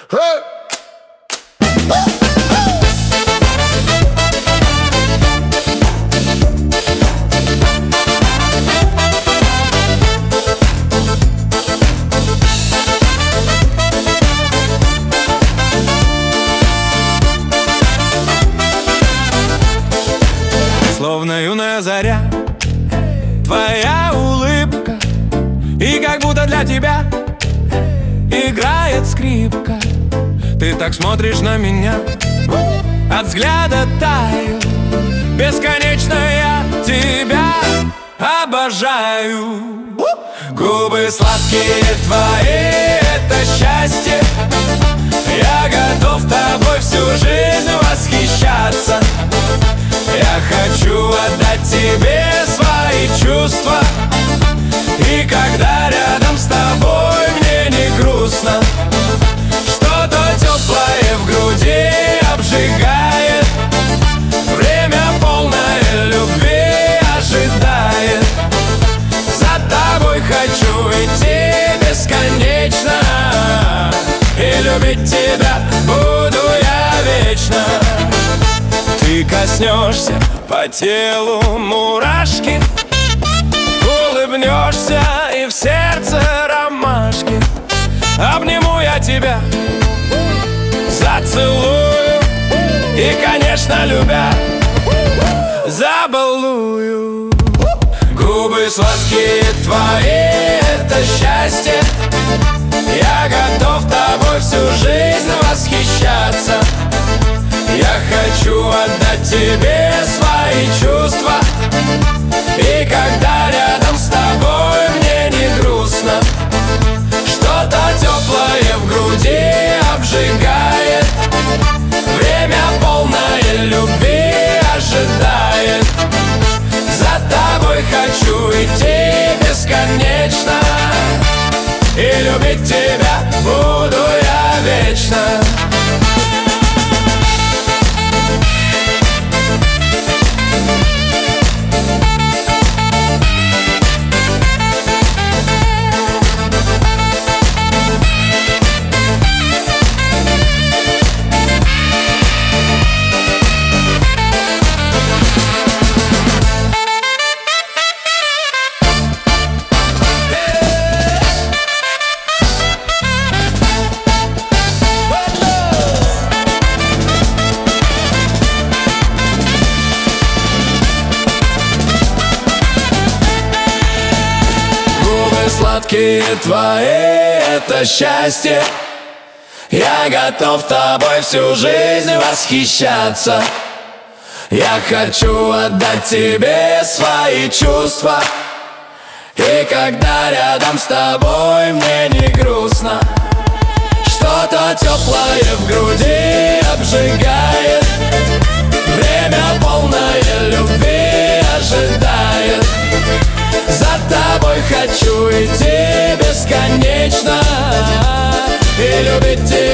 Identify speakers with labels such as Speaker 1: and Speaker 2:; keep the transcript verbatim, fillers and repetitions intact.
Speaker 1: Словно юная заря, твоя улыбка, и как будто для тебя играет скрипка. Ты так смотришь на меня, от взгляда таю. Бесконечно я тебя обожаю. Губы сладкие твои, это счастье. Я готов тобой всю жизнь восхищаться. Я хочу отдать тебе свои чувства. И когда рядом с тобой мне не грустно, что-то теплое в груди обжигает. Время полное любви ожидает. За тобой хочу идти бесконечно, и любить тебя буду я вечно. Ты коснешься, по телу мурашки, улыбнешься, и в сердце ромашки. Обниму я тебя, зацелую, и, конечно, любя, забалую. Губы сладкие твои, это счастье. Я готов тобой всю жизнь восхищаться. Я хочу отдать тебе свои чувства. И когда рядом с тобой мне не грустно, что-то теплое в груди обжигает. Время полное любви ожидает. За тобой хочу идти бесконечно, и любить тебя буду я вечно. Сладкие твои, это счастье. Я готов тобой всю жизнь восхищаться. Я хочу отдать тебе свои чувства. И когда рядом с тобой мне не грустно, что-то теплое в груди обжигает. Время полное любви ожидает. За тобой хочу идти бесконечно, и любить тебя